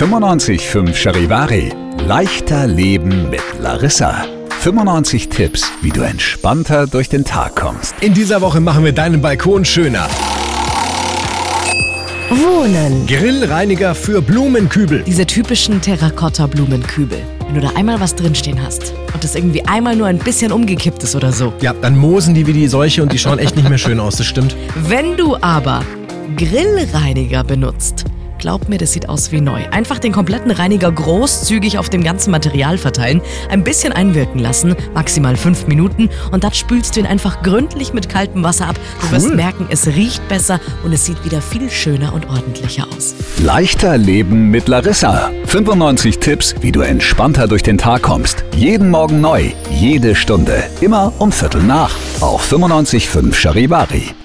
95.5 Charivari. Leichter Leben mit Larissa. 95 Tipps, wie du entspannter durch den Tag kommst. In dieser Woche machen wir deinen Balkon schöner. Wohnen. Grillreiniger für Blumenkübel. Diese typischen Terrakotta-Blumenkübel. Wenn du da einmal was drinstehen hast und das irgendwie einmal nur ein bisschen umgekippt ist oder so. Ja, dann moosen die wie die Seuche und die schauen echt nicht mehr schön aus, das stimmt. Wenn du aber Grillreiniger benutzt, glaub mir, das sieht aus wie neu. Einfach den kompletten Reiniger großzügig auf dem ganzen Material verteilen, ein bisschen einwirken lassen, maximal 5 Minuten und dann spülst du ihn einfach gründlich mit kaltem Wasser ab. Du wirst merken, es riecht besser und es sieht wieder viel schöner und ordentlicher aus. Leichter Leben mit Larissa. 95 Tipps, wie du entspannter durch den Tag kommst. Jeden Morgen neu, jede Stunde, immer um 7:45 auf 95.5 Charivari.